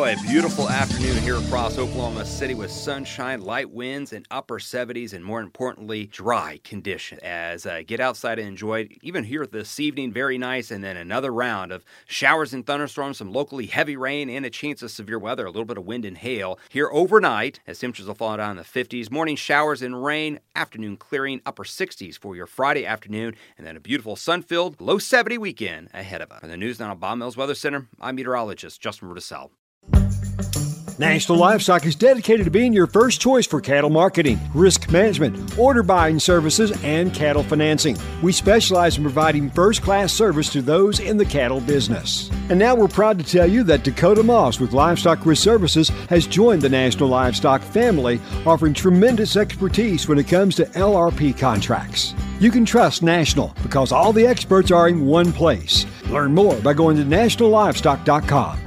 a beautiful afternoon here across Oklahoma City with sunshine, light winds, and upper 70s, and more importantly, dry conditions. As I get outside and enjoy it, even here this evening, very nice, and then another round of showers and thunderstorms, some locally heavy rain, and a chance of severe weather, a little bit of wind and hail here overnight as temperatures will fall down in the 50s. Morning showers and rain, afternoon clearing, upper 60s for your Friday afternoon, and then a beautiful sun-filled, low 70 weekend ahead of us. For the News Now at Bob Mills Weather Center, I'm meteorologist Justin Rudisell. National Livestock is dedicated to being your first choice for cattle marketing, risk management, order buying services, and cattle financing. We specialize in providing first-class service to those in the cattle business. And now we're proud to tell you that Dakota Moss with Livestock Risk Services has joined the National Livestock family, offering tremendous expertise when it comes to LRP contracts. You can trust National because all the experts are in one place. Learn more by going to nationallivestock.com.